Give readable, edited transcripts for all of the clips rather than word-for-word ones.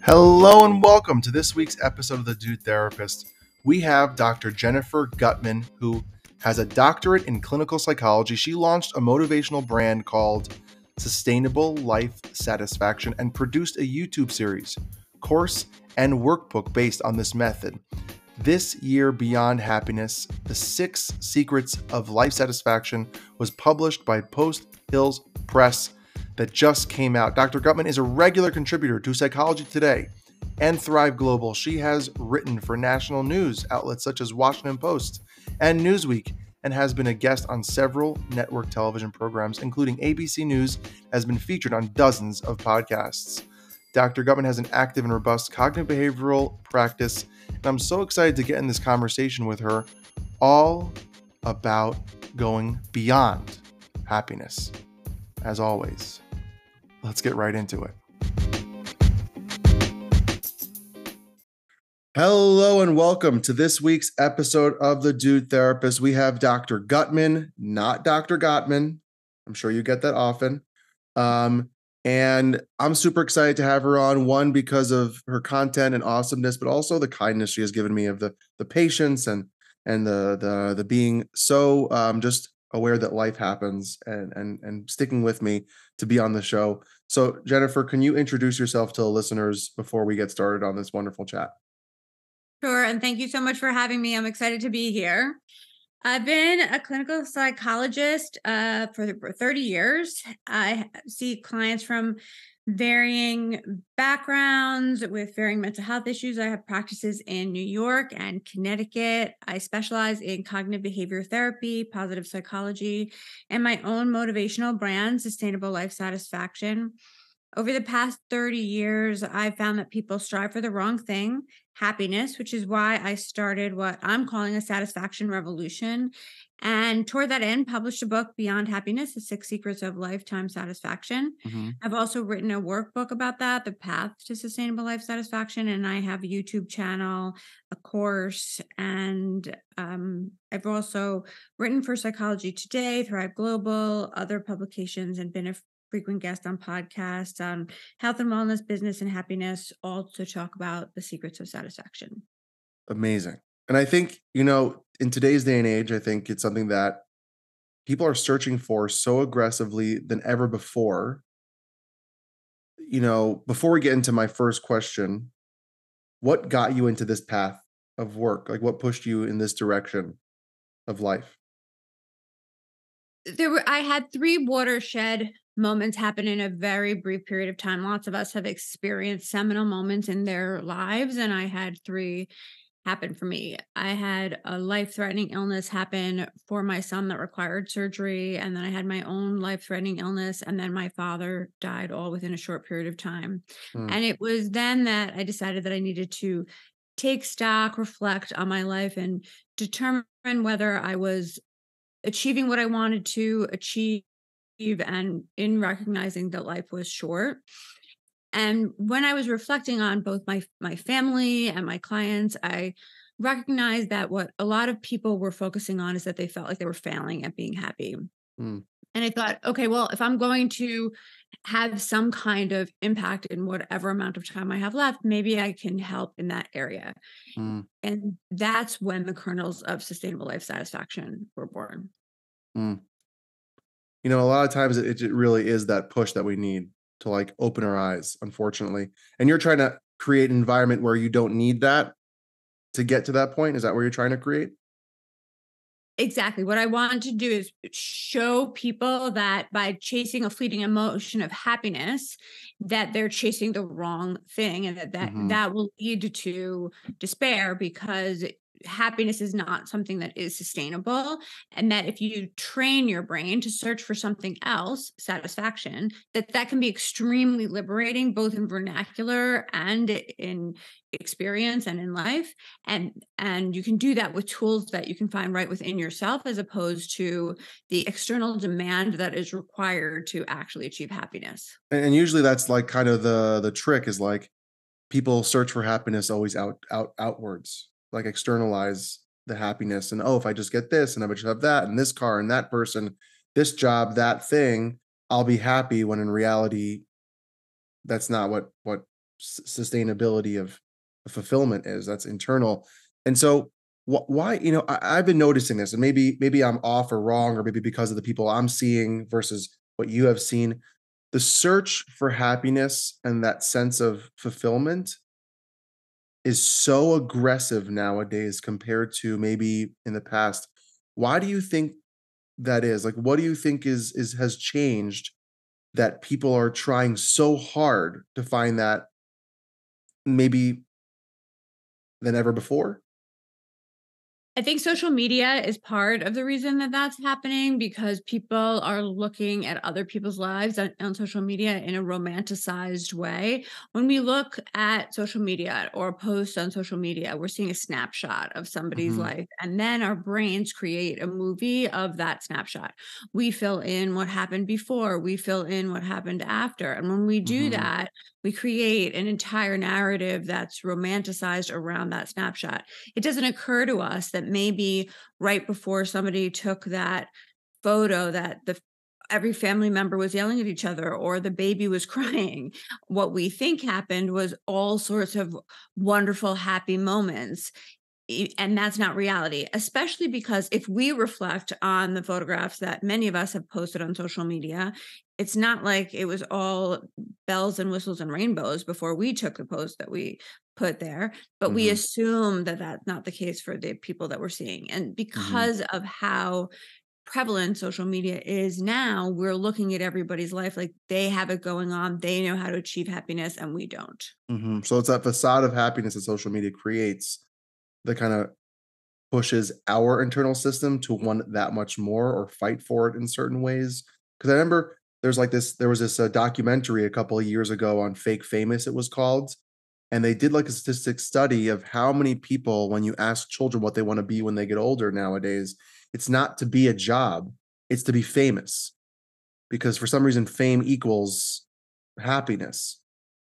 Hello and welcome to this week's episode of The Dude Therapist. We have Dr. Jennifer Gutman, who has a doctorate in clinical psychology. She launched a motivational brand called Sustainable Life Satisfaction and produced a YouTube series, course, and workbook based on this method. This year, Beyond Happiness, The 6 Secrets of Life Satisfaction was published by Post Hills Press that just came out. Dr. Gutman is a regular contributor to Psychology Today and Thrive Global. She has written for national news outlets such as Washington Post and Newsweek and has been a guest on several network television programs, including ABC News, has been featured on dozens of podcasts. Dr. Gutman has an active and robust cognitive behavioral practice, and I'm so excited to get in this conversation with her all about going beyond happiness. As always, let's get right into it. Hello and welcome to this week's episode of The Dude Therapist. We have Dr. Gutman, not Dr. Gottman. I'm sure you get that often. And I'm super excited to have her on, one, because of her content and awesomeness, but also the kindness she has given me of the patience and the being so just aware that life happens and sticking with me to be on the show. So Jennifer, can you introduce yourself to the listeners before we get started on this wonderful chat? Sure. And thank you so much for having me. I'm excited to be here. I've been a clinical psychologist for 30 years. I see clients from varying backgrounds with varying mental health issues. I have practices in New York and Connecticut. I specialize in cognitive behavior therapy, positive psychology, and my own motivational brand, Sustainable Life Satisfaction. Over the past 30 years, I've found that people strive for the wrong thing, happiness, which is why I started what I'm calling a satisfaction revolution. And toward that end, published a book, Beyond Happiness, The 6 Secrets of Lifetime Satisfaction. Mm-hmm. I've also written a workbook about that, The Path to Sustainable Life Satisfaction. And I have a YouTube channel, a course, and I've also written for Psychology Today, Thrive Global, other publications, and been a frequent guest on podcasts on health and wellness, business and happiness, all to talk about the secrets of satisfaction. Amazing. And I think, in today's day and age, I think it's something that people are searching for so aggressively than ever before. Before we get into my first question, what got you into this path of work? Like, what pushed you in this direction of life? I had 3 watershed moments happen in a very brief period of time. Lots of us have experienced seminal moments in their lives, and I had 3 happen for me. I had a life-threatening illness happen for my son that required surgery, and then I had my own life-threatening illness, and then my father died all within a short period of time. Mm, And it was then that I decided that I needed to take stock, reflect on my life, and determine whether I was achieving what I wanted to achieve, and in recognizing that life was short. And when I was reflecting on both my family and my clients, I recognized that what a lot of people were focusing on is that they felt like they were failing at being happy. mm, And I thought, okay, well, if I'm going to have some kind of impact in whatever amount of time I have left, maybe I can help in that area. mm, And that's when the kernels of sustainable life satisfaction were born. mm. A lot of times it really is that push that we need to like open our eyes, unfortunately. And you're trying to create an environment where you don't need that to get to that point. Is that where you're trying to create? Exactly. What I want to do is show people that by chasing a fleeting emotion of happiness, that they're chasing the wrong thing, and Hmm. that will lead to despair, because happiness is not something that is sustainable. And that if you train your brain to search for something else, satisfaction, that can be extremely liberating, both in vernacular and in experience and in life. And you can do that with tools that you can find right within yourself, as opposed to the external demand that is required to actually achieve happiness. And usually that's like kind of the trick is like people search for happiness always outwards, like externalize the happiness. And if I just get this and I just have that and this car and that person, this job, that thing, I'll be happy, when in reality, that's not what sustainability of fulfillment is. That's internal. And so why, I've been noticing this, and maybe I'm off or wrong, or maybe because of the people I'm seeing versus what you have seen. The search for happiness and that sense of fulfillment is so aggressive nowadays compared to maybe in the past. Why do you think that is? Like, what do you think is has changed that people are trying so hard to find that maybe than ever before? I think social media is part of the reason that that's happening because people are looking at other people's lives on social media in a romanticized way. When we look at social media or a post on social media, we're seeing a snapshot of somebody's Mhm, life, and then our brains create a movie of that snapshot. We fill in what happened before, we fill in what happened after. And when we do mhm, that, we create an entire narrative that's romanticized around that snapshot. It doesn't occur to us that maybe right before somebody took that photo that the every family member was yelling at each other or the baby was crying. What we think happened was all sorts of wonderful, happy moments. And that's not reality, especially because if we reflect on the photographs that many of us have posted on social media, it's not like it was all bells and whistles and rainbows before we took the post that we put there, but we mhm, assume that that's not the case for the people that we're seeing. And mhm, because of how prevalent social media is now, we're looking at everybody's life like they have it going on, they know how to achieve happiness, and we don't. mhm. So it's that facade of happiness that social media creates that kinda pushes our internal system to want that much more or fight for it in certain ways. Because I remember there was this documentary a couple of years ago on Fake Famous, it was called, and they did like a statistic study of how many people, when you ask children what they want to be when they get older nowadays, it's not to be a job, it's to be famous. Because for some reason, fame equals happiness.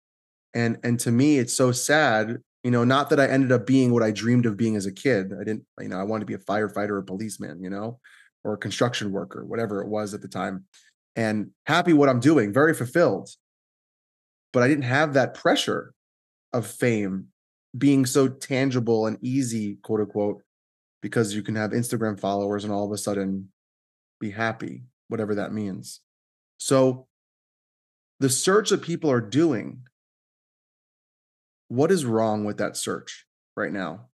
And to me, it's so sad, not that I ended up being what I dreamed of being as a kid. I didn't, I wanted to be a firefighter or a policeman, or a construction worker, whatever it was at the time. And happy what I'm doing, very fulfilled. But I didn't have that pressure of fame being so tangible and easy, quote unquote, because you can have Instagram followers and all of a sudden be happy, whatever that means. So the search that people are doing, what is wrong with that search right now?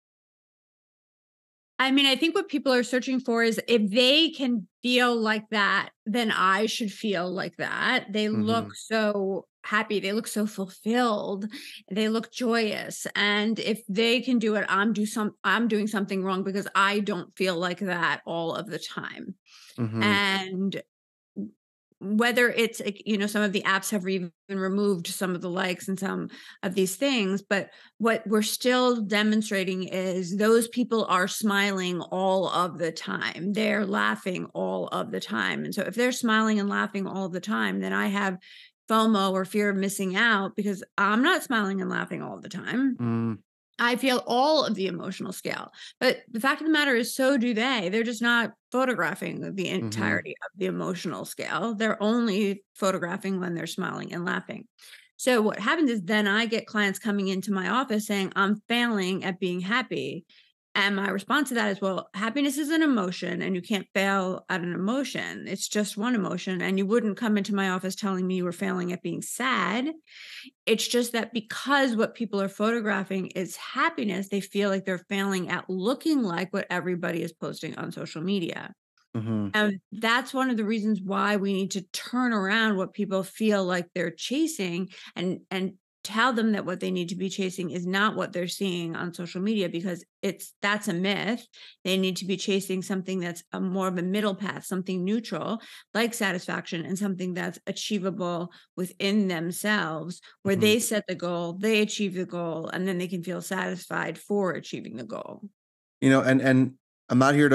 I mean, I think what people are searching for is if they can feel like that, then I should feel like that. They look Mhm, so happy, they look so fulfilled, they look joyous. And if they can do it, I'm doing something wrong because I don't feel like that all of the time. mhm, And whether it's like, some of the apps have even removed some of the likes and some of these things, but what we're still demonstrating is those people are smiling all of the time, they're laughing all of the time. And so if they're smiling and laughing all the time, then I have FOMO or fear of missing out because I'm not smiling and laughing all the time. mm, I feel all of the emotional scale, but the fact of the matter is so do they. They're just not photographing the mhm, entirety of the emotional scale. They're only photographing when they're smiling and laughing. So what happens is then I get clients coming into my office saying, "I'm failing at being happy." And my response to that is, well, happiness is an emotion and you can't fail at an emotion. It's just one emotion. And you wouldn't come into my office telling me you were failing at being sad. It's just that because what people are photographing is happiness, they feel like they're failing at looking like what everybody is posting on social media. mhm, And that's one of the reasons why we need to turn around what people feel like they're chasing and tell them that what they need to be chasing is not what they're seeing on social media because that's a myth. They need to be chasing something that's a more of a middle path, something neutral, like satisfaction and something that's achievable within themselves where mhm. they set the goal, they achieve the goal, and then they can feel satisfied for achieving the goal. And I'm not here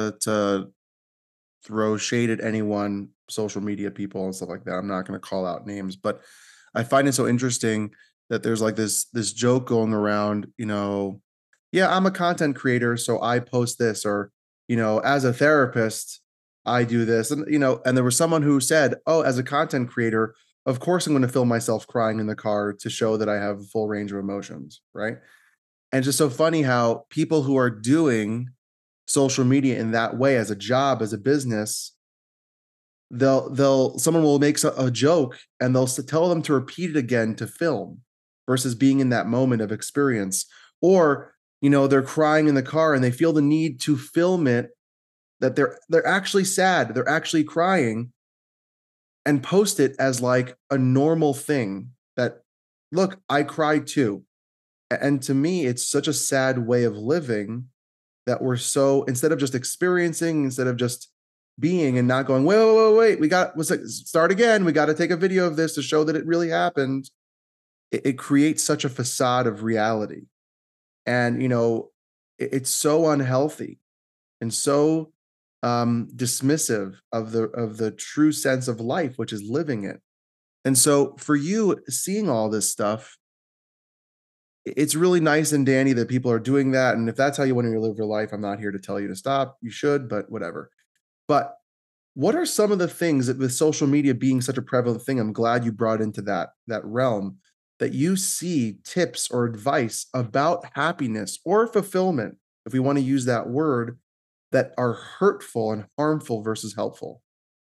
to throw shade at anyone, social media people and stuff like that. I'm not gonna call out names, but I find it so interesting that there's like this joke going around, yeah, I'm a content creator, so I post this, or, as a therapist, I do this. And there was someone who said, "Oh, as a content creator, of course I'm going to film myself crying in the car to show that I have a full range of emotions, right? And it's just so funny how people who are doing social media in that way as a job, as a business, someone will make a joke and they'll tell them to repeat it again to film versus being in that moment of experience. Or, they're crying in the car and they feel the need to film it, that they're actually sad, they're actually crying, and post it as like a normal thing that, look, I cried too. And to me, it's such a sad way of living that we're so, instead of just experiencing, instead of just being and not going, wait, wait, wait, wait, let's like, start again. We got to take a video of this to show that it really happened. It creates such a facade of reality. And, it's so unhealthy and so dismissive of the true sense of life, which is living it. And so for you, seeing all this stuff, it's really nice and dandy that people are doing that. And if that's how you want to live your life, I'm not here to tell you to stop. You should, but whatever. But what are some of the things that, with social media being such a prevalent thing, I'm glad you brought into that realm, that you see tips or advice about happiness or fulfillment, if we want to use that word, that are hurtful and harmful versus helpful?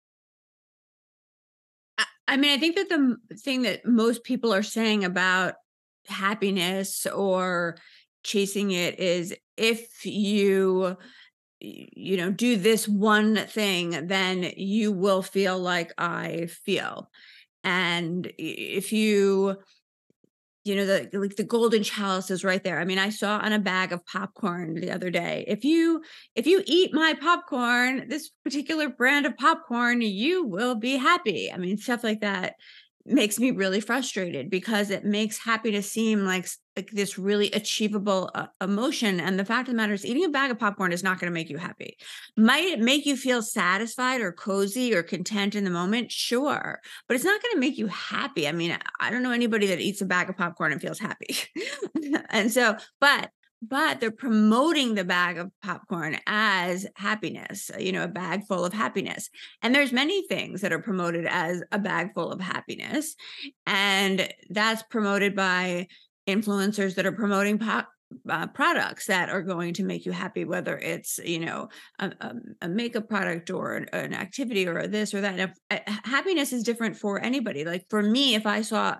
I mean, I think that the thing that most people are saying about happiness or chasing it is, if do this one thing, then you will feel like I feel. And if the golden chalice is right there. I mean, I saw on a bag of popcorn the other day, if you eat my popcorn, this particular brand of popcorn, you will be happy. I mean, stuff like that makes me really frustrated, because it makes happiness seem like this really achievable emotion. And the fact of the matter is, eating a bag of popcorn is not going to make you happy. Might it make you feel satisfied or cozy or content in the moment? Sure, but it's not going to make you happy. I mean, I don't know anybody that eats a bag of popcorn and feels happy. And so, but they're promoting the bag of popcorn as happiness, a bag full of happiness. And there's many things that are promoted as a bag full of happiness. And that's promoted by influencers that are promoting products that are going to make you happy, whether it's a makeup product or an activity or this or that. Happiness is different for anybody. Like for me, if I saw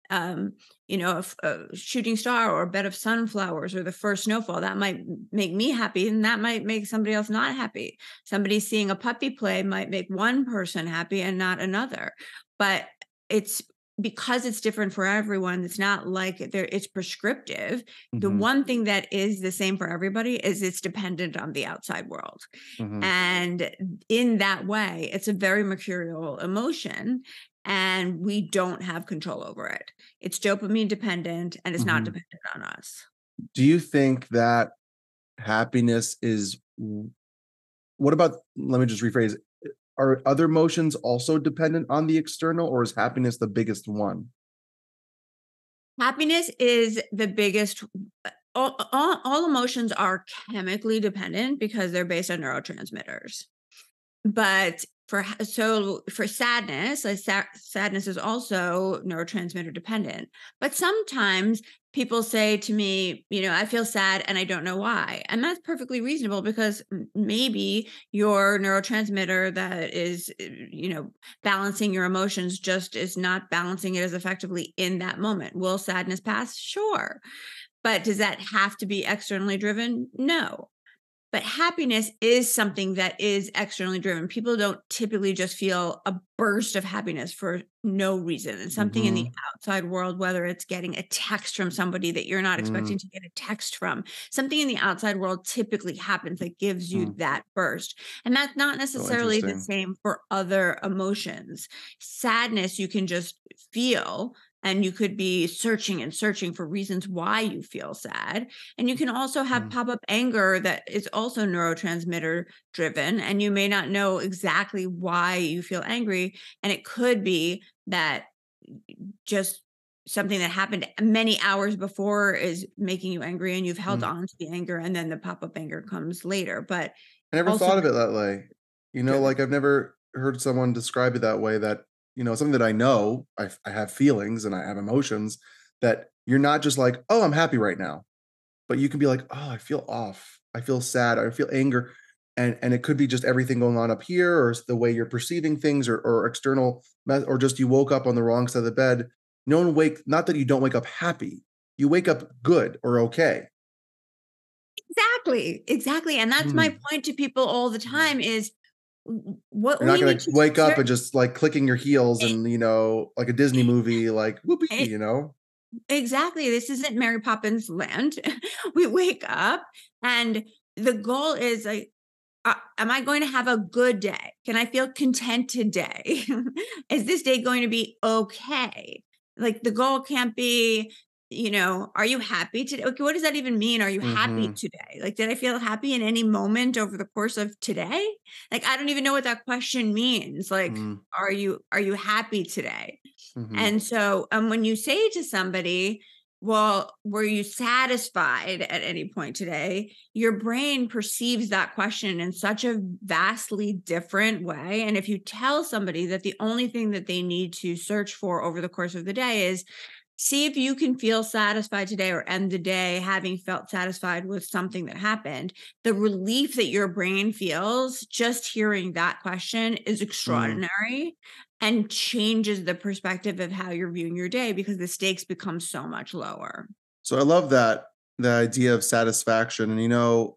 a shooting star or a bed of sunflowers or the first snowfall, that might make me happy, and that might make somebody else not happy. Somebody seeing a puppy play might make one person happy and not another. But it's because it's different for everyone. It's not like it's prescriptive. The Mhm, one thing that is the same for everybody is it's dependent on the outside world. mhm, And in that way, it's a very mercurial emotion, and we don't have control over it. It's dopamine dependent, and it's not mhm. dependent on us. Do you think that happiness is what about, let me just rephrase, are other emotions also dependent on the external, or is happiness the biggest one? Happiness is the biggest. All emotions are chemically dependent because they're based on neurotransmitters. But for sadness, sadness is also neurotransmitter dependent. But sometimes people say to me, I feel sad and I don't know why. And that's perfectly reasonable, because maybe your neurotransmitter that is, balancing your emotions just is not balancing it as effectively in that moment. Will sadness pass? Sure. But does that have to be externally driven? No. But happiness is something that is externally driven. People don't typically just feel a burst of happiness for no reason. And something in the Mhm, outside world, whether it's getting a text from somebody that you're not mm, expecting to get a text from, something in the outside world typically happens that gives you mm. that burst. And that's not So necessarily the interesting. same for other emotions. Sadness, you can just feel, and you could be searching and searching for reasons why you feel sad. And you can also have Mm, pop up anger that is also neurotransmitter driven, and you may not know exactly why you feel angry. And it could be that just something that happened many hours before is making you angry, and you've held mm. on to the anger, and then the pop up anger comes later. But I never also thought of it that way. driven. Like, I've never heard someone describe it that way, that something that I know, I have feelings and I have emotions, that you're not just like, "Oh, I'm happy right now." But you can be like, "Oh, I feel off. I feel sad. I feel anger." And it could be just everything going on up here, or it's the way you're perceiving things, or external or just you woke up on the wrong side of the bed. No one wake Not that you don't wake up happy. You wake up good or okay. Exactly, exactly, and that's my Mm. point to people all the Mhm. time is what You're not we need gonna to wake up search and just, like, clicking your heels and, like a Disney movie, like, "Whoopee," it, you know? exactly, this isn't Mary Poppins land. We wake up and the goal is like, am I going to have a good day? Can I feel content today? Is this day going to be okay? Like the goal can't be, are you happy today? Okay, what does that even mean? Are you happy Mhm. today? Like, did I feel happy in any moment over the course of today? Like, I don't even know what that question means. Like, Mm. are you happy today? Mhm. And so, when you say to somebody, well, were you satisfied at any point today? Your brain perceives that question in such a vastly different way. And if you tell somebody that the only thing that they need to search for over the course of the day is see if you can feel satisfied today or end the day having felt satisfied with something that happened, the relief that your brain feels just hearing that question is Mm. extraordinary and changes the perspective of how you're viewing your day because the stakes become so much lower. So I love that, the idea of satisfaction. And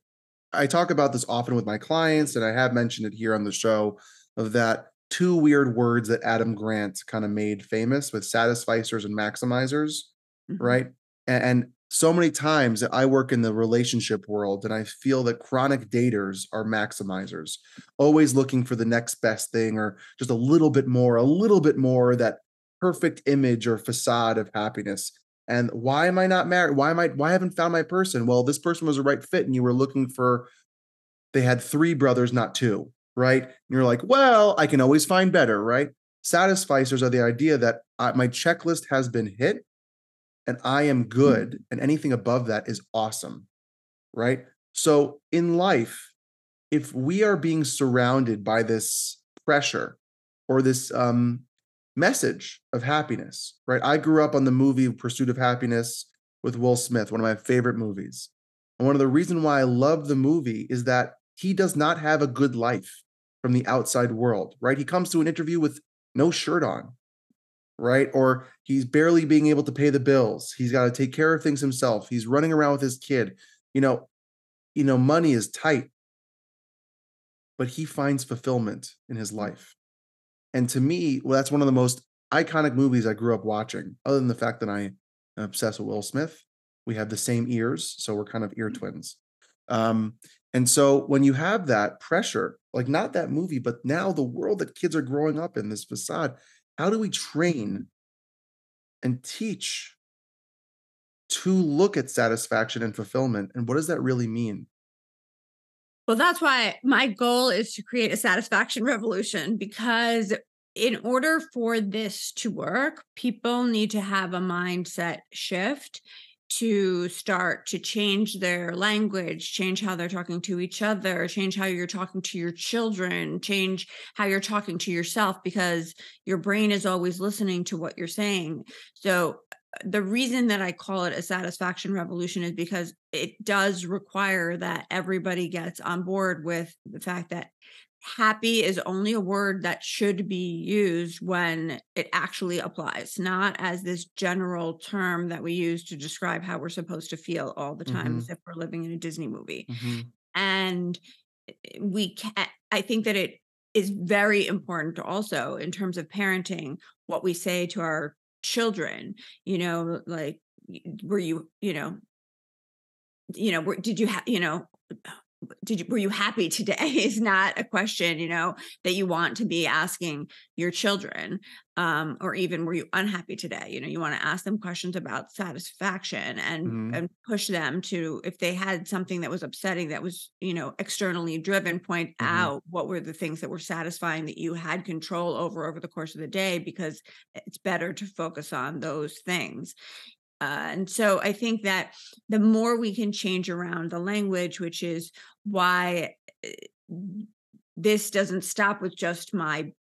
I talk about this often with my clients, and I have mentioned it here on the show, of that two weird words that Adam Grant kind of made famous with satisficers and maximizers, Mhm. right? And so many times that I work in the relationship world, and I feel that chronic daters are maximizers, always looking for the next best thing, or just a little bit more, that perfect image or facade of happiness. And why am I not married? Why haven't found my person? Well, this person was a right fit and you were looking for, they had 3 brothers, not 2, right? And you're like, "Well, I can always find better," right? Satisficers are the idea that, my checklist has been hit and I am good, and anything above that is awesome, right? So, in life, if we are being surrounded by this pressure, or this message of happiness, right? I grew up on the movie Pursuit of Happiness with Will Smith, one of my favorite movies. And one of the reasons why I love the movie is that he does not have a good life from the outside world, right? He comes to an interview with no shirt on, right? Or he's barely being able to pay the bills. He's got to take care of things himself. He's running around with his kid. You know, money is tight, but he finds fulfillment in his life. And to me, well, that's one of the most iconic movies I grew up watching, other than the fact that I am obsessed with Will Smith. We have the same ears, so we're kind of ear twins. Um, and so when you have that pressure, like not that movie, but now the world that kids are growing up in, this facade, how do we train and teach to look at satisfaction and fulfillment? And what does that really mean? Well, that's why my goal is to create a satisfaction revolution because in order for this to work, people need to have a mindset shift to start to change their language, change how they're talking to each other, change how you're talking to your children, change how you're talking to yourself because your brain is always listening to what you're saying. So, the reason that I call it a satisfaction revolution is because it does require that everybody gets on board with the fact that happy is only a word that should be used when it actually applies, not as this general term that we use to describe how we're supposed to feel all the time as Mhm, if we're living in a Disney movie. mhm, And I think that it is very important to also in terms of parenting what we say to our children, like were did you have, were you happy today is not a question, that you want to be asking your children, or even were you unhappy today, you want to ask them questions about satisfaction and mhm, push them to, if they had something that was upsetting that was, externally driven, point mhm, out what were the things that were satisfying that you had control over the course of the day because it's better to focus on those things. And so I think that the more we can change around the language, which is why this doesn't stop with just my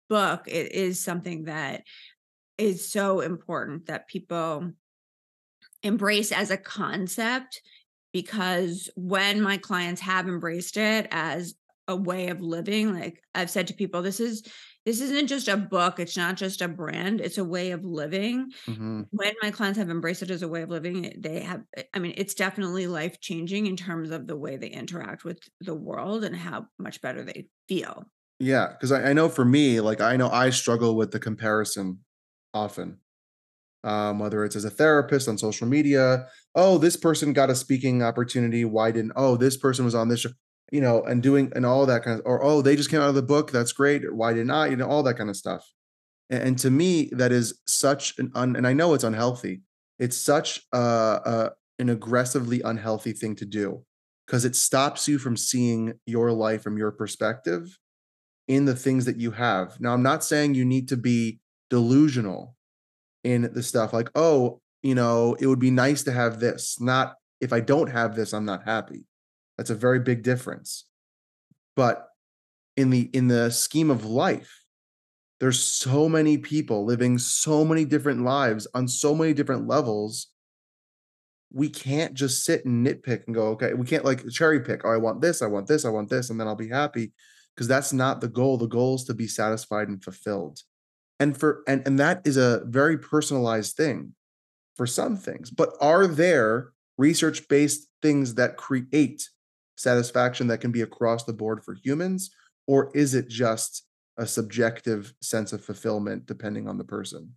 book, it is something that is so important that people embrace as a concept, because when my clients have embraced it as a way of living, like I've said to people, this isn't just a book, it's not just a brand, it's a way of living. Hmm. When my clients have embraced it as a way of living, they have, I mean, it's definitely life changing in terms of the way they interact with the world and how much better they feel. Yeah, because I know for me, like I know I struggle with the comparison often. Whether it's as a therapist on social media, oh, this person got a speaking opportunity. Why didn't, oh, this person was on this show, and doing and all that kind of, or oh, they just came out of the book. That's great. Why didn't I? All that kind of stuff. And to me, that is such and I know it's unhealthy. It's such an aggressively unhealthy thing to do because it stops you from seeing your life from your perspective in the things that you have. Now, I'm not saying you need to be delusional in the stuff like, "Oh, it would be nice to have this." Not, "If I don't have this, I'm not happy." That's a very big difference. But in the scheme of life, there's so many people living so many different lives on so many different levels. We can't just sit and nitpick and go, "Okay." We can't, like, cherry pick, "Oh, I want this, I want this, I want this, and then I'll be happy," because that's not the goal. The goal is to be satisfied and fulfilled. And that is a very personalized thing for some things. But are there research-based things that create satisfaction that can be across the board for humans, or is it just a subjective sense of fulfillment depending on the person?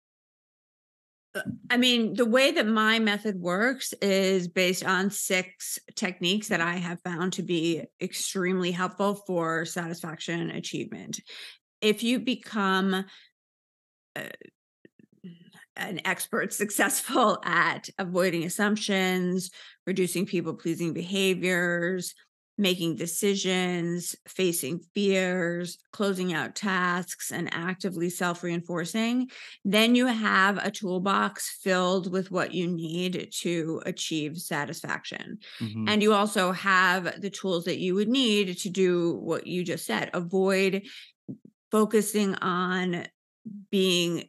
I mean, the way that my method works is based on 6 techniques that I have found to be extremely helpful for satisfaction achievement. If you become an expert successful at avoiding assumptions, reducing people pleasing behaviors, making decisions, facing fears, closing out tasks, and actively self reinforcing, then you have a toolbox filled with what you need to achieve satisfaction. Mhm, And you also have the tools that you would need to do what you just said, avoid focusing on being,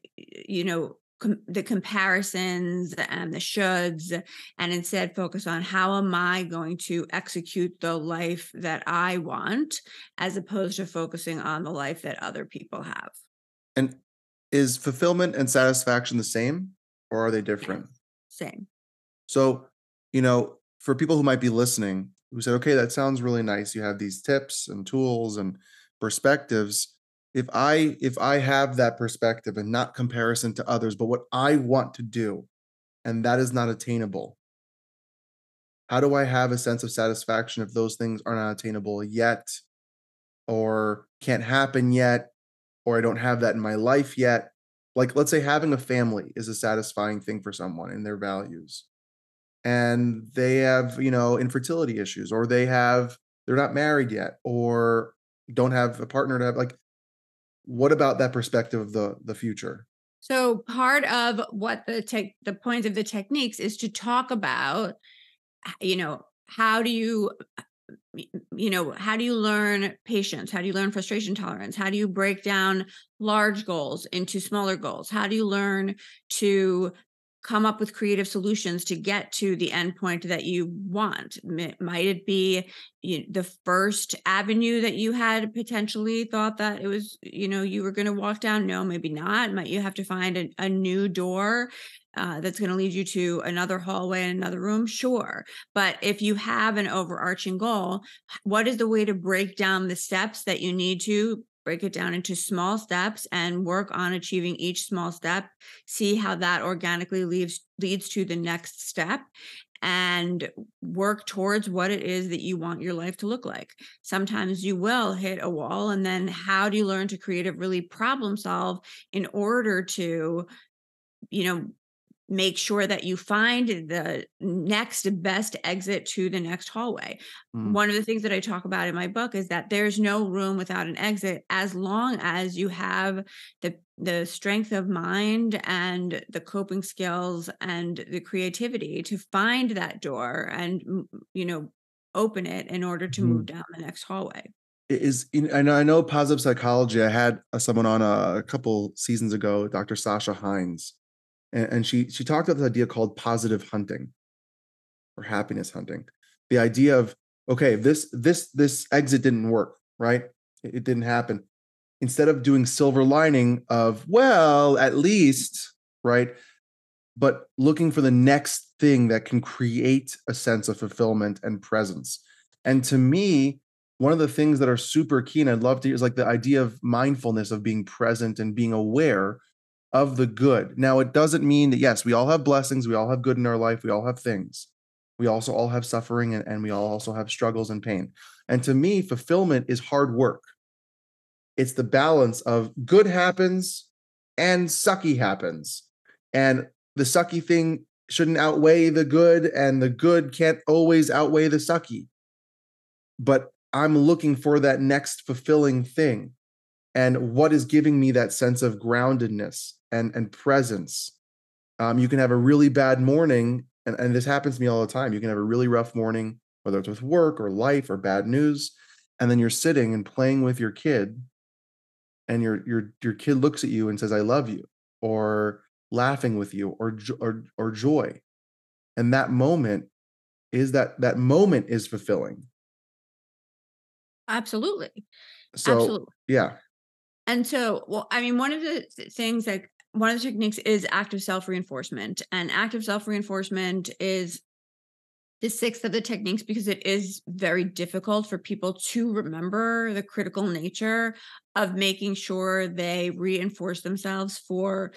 the comparisons and the shoulds, and instead focus on how am I going to execute the life that I want, as opposed to focusing on the life that other people have. and is fulfillment and satisfaction the same, or are they Yes. different? Same. So, for people who might be listening, who said, "Okay, that sounds really nice. You have these tips and tools and perspectives." If I have that perspective and not comparison to others, but what I want to do, and that is not attainable, how do I have a sense of satisfaction if those things are not attainable yet, or can't happen yet, or I don't have that in my life yet? Like, let's say having a family is a satisfying thing for someone in their values, and they have, infertility issues, or they're not married yet, or don't have a partner to have, like, what about that perspective of the future? So part of what the point of the techniques is to talk about, how do you how do you learn patience? How do you learn frustration tolerance? How do you break down large goals into smaller goals? How do you learn to come up with creative solutions to get to the end point that you want? Might it be the first avenue that you had potentially thought that it was, you were going to walk down? No, maybe not. Might you have to find a new door that's going to lead you to another hallway and another room? Sure. But if you have an overarching goal, what is the way to break down the steps that you need to break it down into small steps and work on achieving each small step, see how that organically leads to the next step, and work towards what it is that you want your life to look like. Sometimes you will hit a wall, and then how do you learn to creatively problem solve in order to, you know make sure that you find the next best exit to the next hallway. Mm, One of the things that I talk about in my book is that there's no room without an exit, as long as you have the strength of mind and the coping skills and the creativity to find that door and, open it in order to move mhm. down the next hallway. And I know positive psychology. I had someone on a couple seasons ago, Dr. Sasha Hines, and she talked about this idea called positive hunting or happiness hunting. The idea of, okay, this exit didn't work, right? It didn't happen. Instead of doing silver lining of, well, at least, right? But looking for the next thing that can create a sense of fulfillment and presence. And to me, one of the things that are super keen, I'd love to hear, is like the idea of mindfulness, of being present and being aware of the good. Now, it doesn't mean that, yes, we all have blessings, we all have good in our life, we all have things. We also all have suffering, and we all also have struggles and pain. And to me, fulfillment is hard work. It's the balance of good happens and sucky happens. And the sucky thing shouldn't outweigh the good, and the good can't always outweigh the sucky. But I'm looking for that next fulfilling thing. And what is giving me that sense of groundedness and presence? You can have a really bad morning, and this happens to me all the time. You can have a really rough morning, whether it's with work or life or bad news, and then you're sitting and playing with your kid, and your kid looks at you and says, "I love you," or laughing with you, or joy. And that moment is fulfilling. Absolutely. So Absolutely. yeah. And so, well, I mean, one of the things that one of the techniques is active self reinforcement. And active self reinforcement is the sixth of the techniques because it is very difficult for people to remember the critical nature of making sure they reinforce themselves for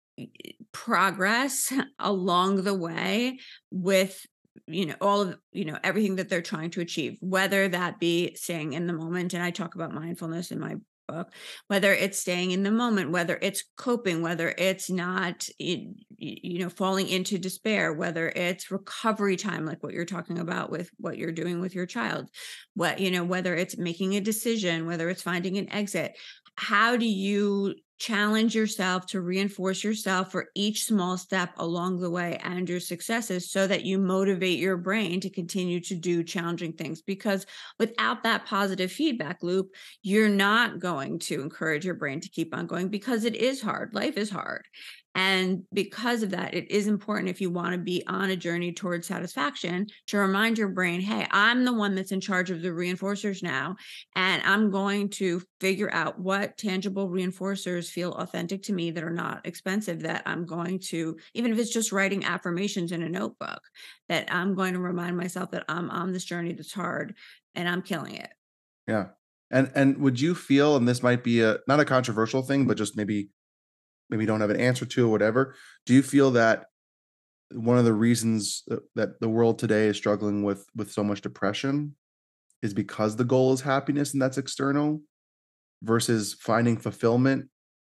progress along the way with all of everything that they're trying to achieve, whether that be staying in the moment, and I talk about mindfulness in my book, whether it's staying in the moment, whether it's coping, whether it's not falling into despair, whether it's recovery time, like what you're talking about with what you're doing with your child, whether it's making a decision, whether it's finding an exit. How do you challenge yourself to reinforce yourself for each small step along the way and your successes so that you motivate your brain to continue to do challenging things? Because without that positive feedback loop, you're not going to encourage your brain to keep on going because it is hard. Life is hard. And because of that, it is important if you want to be on a journey towards satisfaction to remind your brain, hey, I'm the one that's in charge of the reinforcers now. And I'm going to figure out what tangible reinforcers feel authentic to me that are not expensive, that I'm going to, even if it's just writing affirmations in a notebook, that I'm going to remind myself that I'm on this journey that's hard and I'm killing it. Yeah. And would you feel, and this might be a not a controversial thing, but just maybe you don't have an answer to or whatever. Do you feel that one of the reasons that the world today is struggling with so much depression is because the goal is happiness and that's external versus finding fulfillment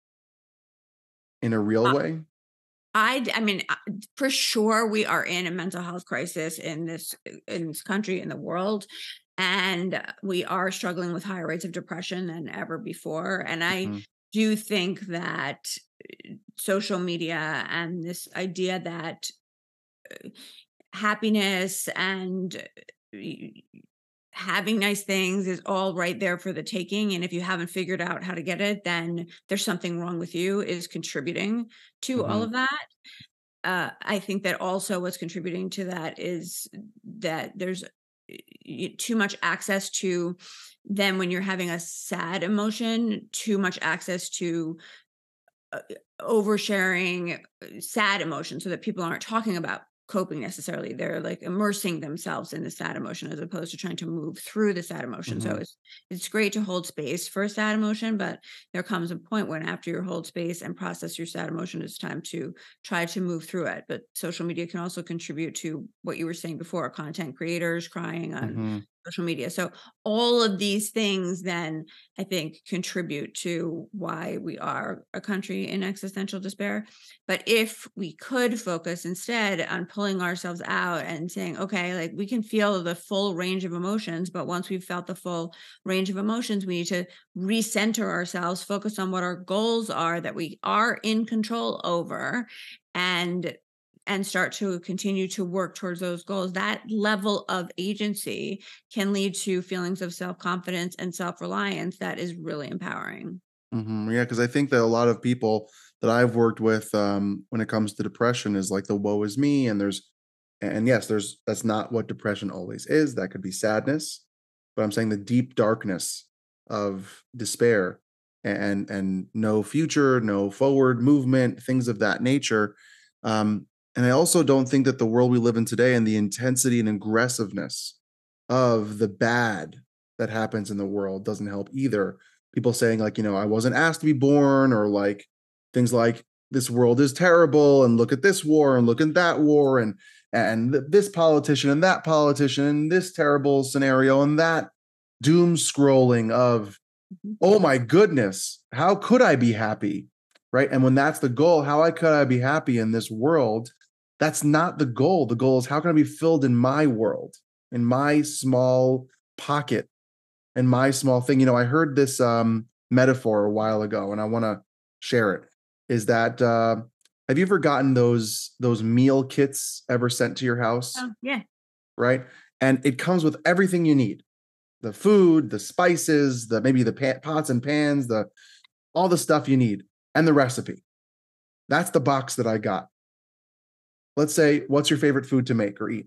in a real Uh, way? I mean, for sure, we are in a mental health crisis in this country, in the world, and we are struggling with higher rates of depression than ever before. And I Mhm, do think that social media and this idea that happiness and y- having nice things is all right there for the taking. And if you haven't figured out how to get it, then there's something wrong with you, is contributing to all mhm, of that. I think that also what's contributing to that is that there's too much access to, then when you're having a sad emotion, too much access to uh, oversharing sad emotions so that people aren't talking about coping necessarily. They're like immersing themselves in the sad emotion as opposed to trying to move through the sad emotion. So mhm. it's great to hold space for a sad emotion, but there comes a point when after you hold space and process your sad emotion, it's time to try to move through it. But social media can also contribute to what you were saying before, content creators crying on Mhm. social media. So all of these things then I think contribute to why we are a country in existential despair. But if we could focus instead on pulling ourselves out and saying, okay, like we can feel the full range of emotions, but once we've felt the full range of emotions, we need to recenter ourselves, focus on what our goals are that we are in control over, and and start to continue to work towards those goals, that level of agency can lead to feelings of self-confidence and self-reliance that is really empowering. Yeah, because I think that a lot of people that I've worked with, when it comes to depression, is like the woe is me, and yes, that's not what depression always is. That could be sadness, but I'm saying the deep darkness of despair and no future, no forward movement, things of that nature. And I also don't think that the world we live in today and the intensity and aggressiveness of the bad that happens in the world doesn't help either. People saying like, I wasn't asked to be born, or like things like this world is terrible and look at this war and look at that war, and this politician and that politician and this terrible scenario and that doom scrolling of, Mhm. oh my goodness, how could I be happy? Right. And when that's the goal, could I be happy in this world? That's not the goal. The goal is, how can I be filled in my world, in my small pocket, in my small thing? I heard this metaphor a while ago, and I want to share it. Is that have you ever gotten those meal kits ever sent to your house? Oh, yeah. Right. And it comes with everything you need: the food, the spices, the maybe the pots and pans, the all the stuff you need, and the recipe. That's the box that I got. Let's say, what's your favorite food to make or eat?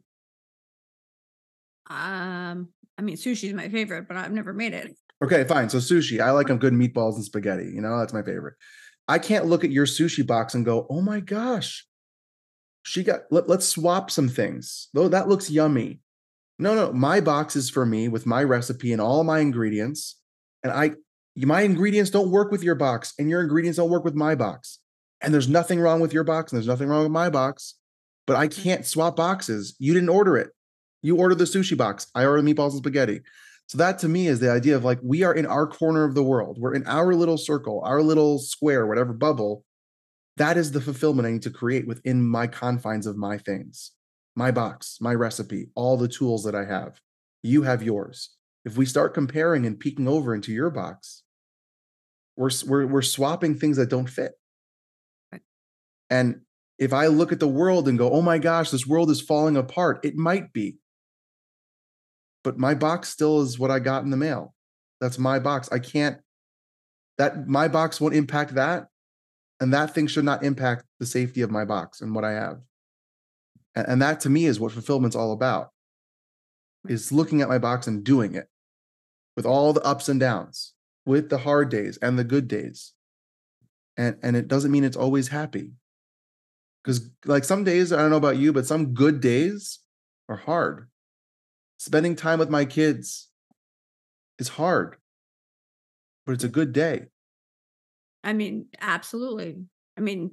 I mean, sushi is my favorite, but I've never made it. Okay, fine. So sushi. I like a good meatballs and spaghetti. That's my favorite. I can't look at your sushi box and go, "Oh my gosh, let's swap some things. Though that looks yummy." No, no, my box is for me with my recipe and all my ingredients. And my ingredients don't work with your box, and your ingredients don't work with my box. And there's nothing wrong with your box, and there's nothing wrong with my box. But I can't swap boxes. You didn't order it. You ordered the sushi box. I ordered meatballs and spaghetti. So that to me is the idea of like, we are in our corner of the world. We're in our little circle, our little square, whatever bubble. That is the fulfillment I need to create within my confines of my things, my box, my recipe, all the tools that I have. You have yours. If we start comparing and peeking over into your box, we're swapping things that don't fit. Right. And if I look at the world and go, "Oh my gosh, this world is falling apart," it might be, but my box still is what I got in the mail. That's my box. I can't that My box won't impact that, and that thing should not impact the safety of my box and what I have. And that to me is what fulfillment's all about, Right. is looking at my box and doing it with all the ups and downs, with the hard days and the good days. And it doesn't mean it's always happy. Because like some days, I don't know about you, but some good days are hard. Spending time with my kids is hard, but it's a good day. I mean, absolutely. I mean,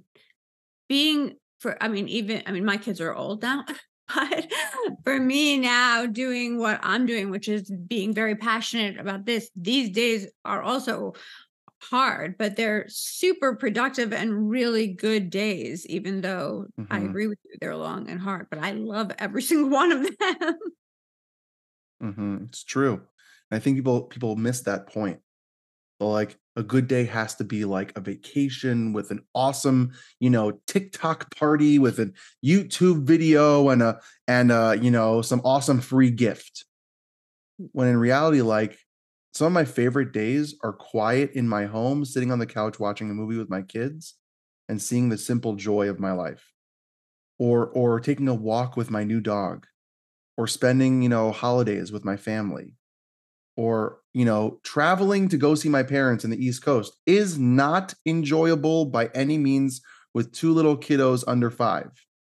I mean, my kids are old now, but for me now, doing what I'm doing, which is being very passionate about this, these days are also hard, but they're super productive and really good days, even though I Mhm, agree with you, they're long and hard, but I love every single one of them. mhm, it's true. And I think people miss that point. But, like, a good day has to be like a vacation with an awesome, TikTok party with a YouTube video and some awesome free gift. When in reality, like, some of my favorite days are quiet in my home, sitting on the couch watching a movie with my kids and seeing the simple joy of my life, or taking a walk with my new dog, or spending, holidays with my family, or traveling to go see my parents in the East Coast is not enjoyable by any means with two little kiddos under 5.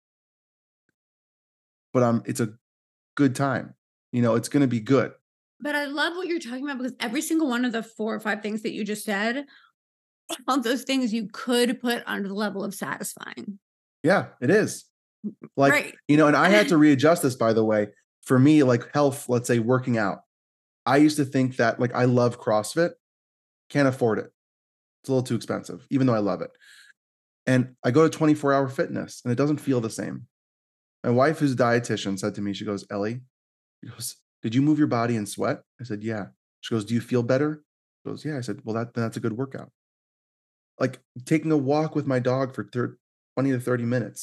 But it's a good time. It's going to be good. But I love what you're talking about because every single one of the 4 or 5 things that you just said, all those things you could put under the level of satisfying. Yeah, it is. Like, Right. and I had to readjust this, by the way. For me, like health, let's say working out, I used to think that, like, I love CrossFit, can't afford it. It's a little too expensive, even though I love it. And I go to 24-hour fitness and it doesn't feel the same. My wife, who's a dietitian, said to me, she goes, "Ellie," she goes, "did you move your body and sweat?" I said, "Yeah." She goes, "Do you feel better?" She goes, "Yeah." I said, "Well, that's a good workout." Like taking a walk with my dog for 20 to 30 minutes.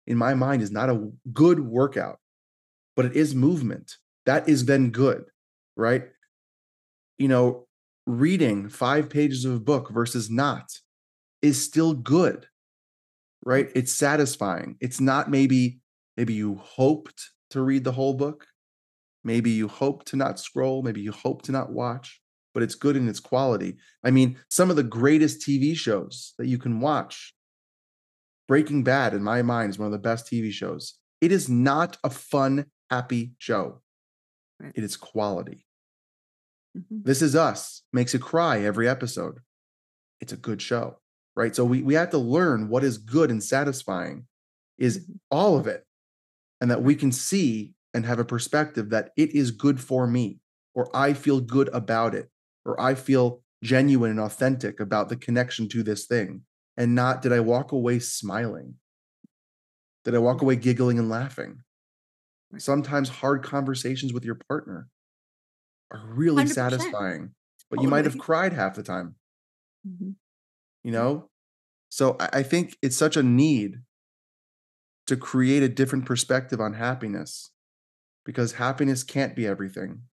in my mind, is not a good workout, but it is movement. That is then good, right? You know, reading 5 pages of a book versus not is still good, right? It's satisfying. It's not maybe you hoped to read the whole book. Maybe you hope to not scroll. Maybe you hope to not watch, but it's good in its quality. I mean, some of the greatest TV shows that you can watch, Breaking Bad, in my mind, is one of the best TV shows. It is not a fun, happy show. Right. It is quality. Mhm. This Is Us makes you cry every episode. It's a good show, right? So we have to learn what is good and satisfying is Mhm. all of it, and that we Right. can see and have a perspective that it is good for me, or I feel good about it, or I feel genuine and authentic about the connection to this thing, and not, did I walk away smiling? Did I walk Right. away giggling and laughing? Right. Sometimes hard conversations with your partner are really 100%. satisfying, but you might have Totally. cried half the time, Mhm. you Right. know? So I think it's such a need to create a different perspective on happiness, because happiness can't be everything.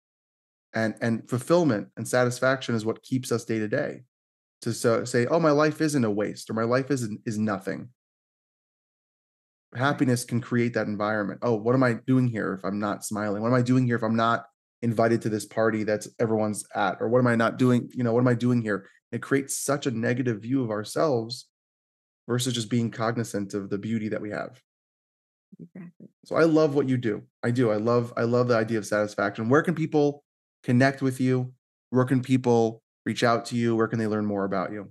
And fulfillment and satisfaction is what keeps us day to day. Say, oh, my life isn't a waste, or my life is nothing. Right. Happiness can create that environment. Oh, what am I doing here if I'm not smiling? What am I doing here if I'm not invited to this party that's everyone's at? Or what am I not doing? What am I doing here? It creates such a negative view of ourselves versus just being cognizant of the beauty that we have. Exactly. So I love what you do. I do. I love the idea of satisfaction. Where can people connect with you? Where can people reach out to you? Where can they learn more about you?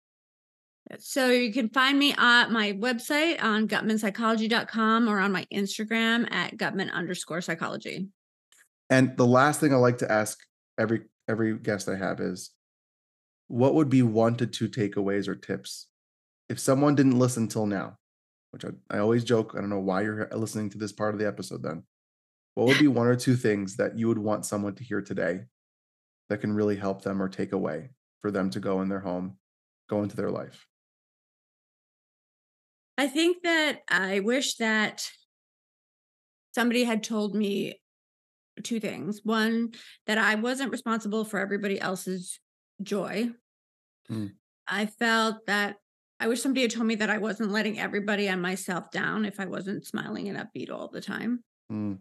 So you can find me at my website on gutmanpsychology.com or on my Instagram at gutman_psychology. And the last thing I like to ask every guest I have is, what would be 1 to 2 takeaways or tips if someone didn't listen till now? Which I always joke, I don't know why you're listening to this part of the episode then. What would be 1 or 2 things that you would want someone to hear today that can really help them or take away for them to go in their home, go into their life? I think that I wish that somebody had told me 2 things. One, that I wasn't responsible for everybody else's joy. Mm, I felt that I wish somebody had told me that I wasn't letting everybody and myself down if I wasn't smiling and upbeat all the time. mm,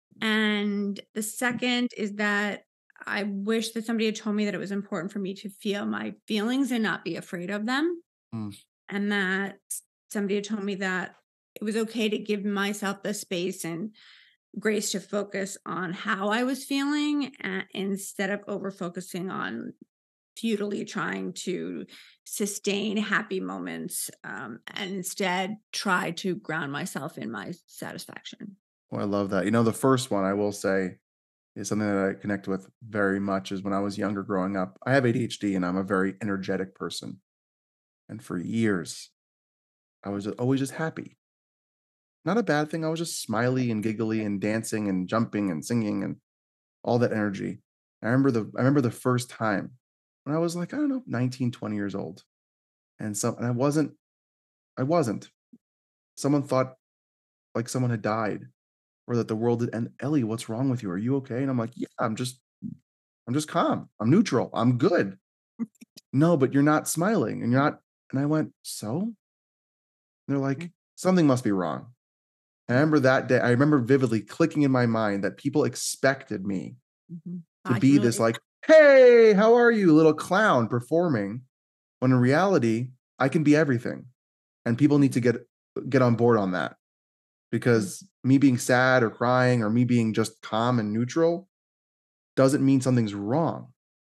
And the second is that I wish that somebody had told me that it was important for me to feel my feelings and not be afraid of them. mm. And that somebody had told me that it was okay to give myself the space and grace to focus on how I was feeling instead of over focusing on futilely trying to sustain happy moments, and instead try to ground myself in my satisfaction. Oh, I love that. The first one I will say is something that I connect with very much is when I was younger growing up. I have ADHD and I'm a very energetic person. And for years, I was always just happy. Not a bad thing. I was just smiley and giggly and dancing and jumping and singing and all that energy. I remember the first time when I was like, I don't know, 19, 20 years old. And I wasn't. Someone thought like someone had died or that the world had and Ellie, what's wrong with you? Are you okay? And I'm like, yeah, I'm just calm. I'm neutral. I'm good. No, but you're not smiling and you're not. And I went, so? And they're like, Mm, something must be wrong. And I mm, remember that day, I remember vividly clicking in my mind that people expected me mhm. to I can be this relate. like, hey, how are you, little clown performing? When in reality, I can be everything. And people need to get on board on that, Mm, because me being sad or crying or me being just calm and neutral doesn't mean something's wrong.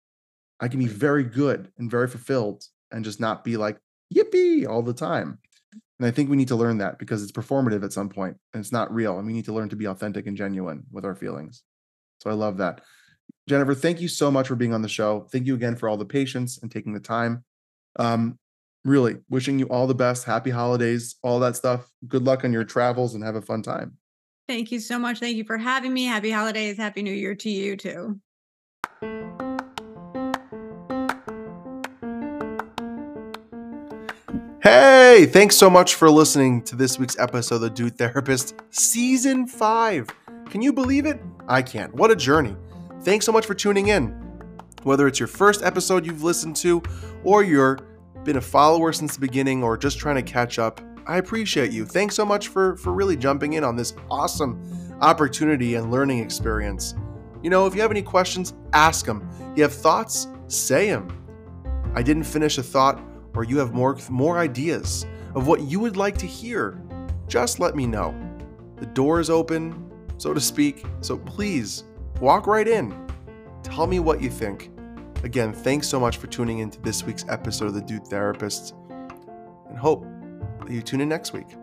I can be right. very good and very fulfilled and just not be like, yippee all the time. And I think we need to learn that because it's performative at some point and it's not real. And we need to learn to be authentic and genuine with our feelings. So I love that. Jennifer, thank you so much for being on the show. Thank you again for all the patience and taking the time. Um, really wishing you all the best. Happy holidays, all that stuff. Good luck on your travels and have a fun time. Thank you so much. Thank you for having me. Happy holidays. Happy New Year to you too. Hey, thanks so much for listening to this week's episode of The Dude Therapist, Season 5. Can you believe it? I can't. What a journey. Thanks so much for tuning in. Whether it's your first episode you've listened to, or you've been a follower since the beginning, or just trying to catch up, I appreciate you. Thanks so much for really jumping in on this awesome opportunity and learning experience. You know, if you have any questions, ask them. You have thoughts? Say them. I didn't finish a thought, or you have more ideas of what you would like to hear, just let me know. The door is open, so to speak, so please walk right in. Tell me what you think. Again, thanks so much for tuning in to this week's episode of The Dude Therapist, and hope that you tune in next week.